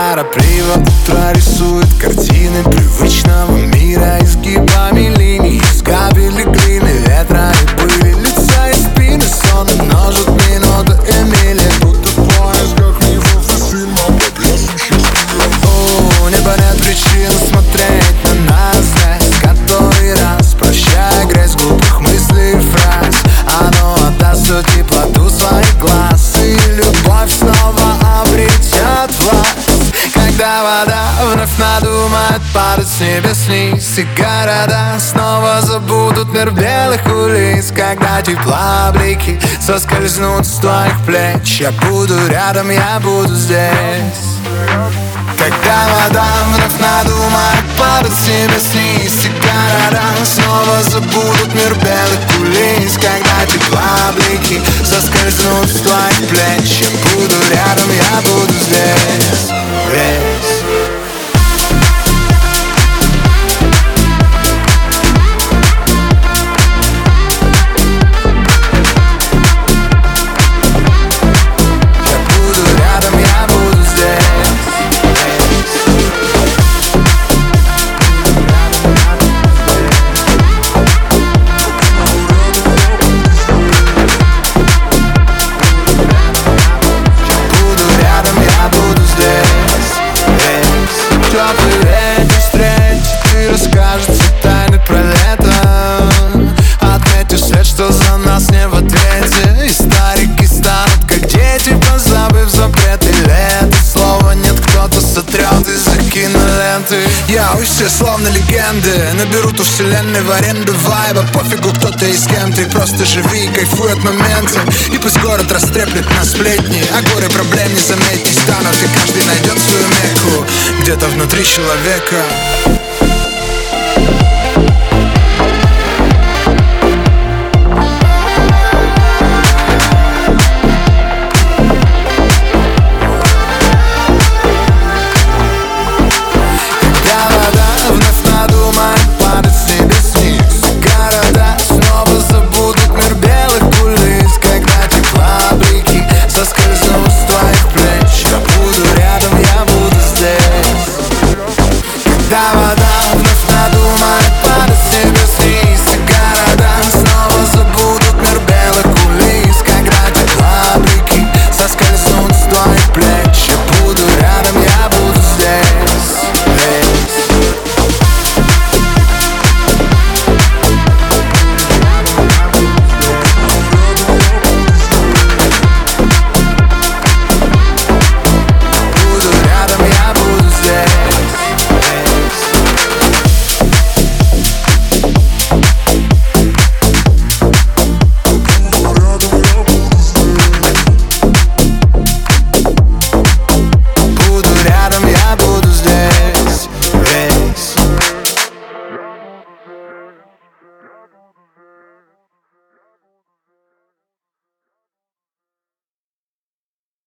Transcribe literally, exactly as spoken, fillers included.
Торопливо утро рисует картины привычного мира изгибами линий, из капель глины, ветра и пыли, лица и спины. Сон множит минуты и мили, будто в поисках мифов и фильмов. У неба нет причин смотреть на нас здесь который раз, прощая грязь глупых мыслей и фраз. Оно отдаст всю теплоту своих глаз, и любовь снова обретет власть. Когда вода вновь надумает падать с небес вниз, и города снова забудут мир белых улиц. Когда тепла блики соскользнут с твоих плеч, я буду рядом, я буду здесь. Когда вода вновь надумает падать с небес вниз, и города снова забудут мир белых кулис. Когда тепла блики соскользнут с твоих плеч, я буду рядом, я буду здесь. Весь. Я все словно легенды, наберут у вселенной в аренду вайба. Пофигу, кто ты и с кем ты, просто живи и кайфуй от момента. И пусть город растреплет на сплетни, а горы проблем не заметить станут, и каждый найдет свою мекку где-то внутри человека.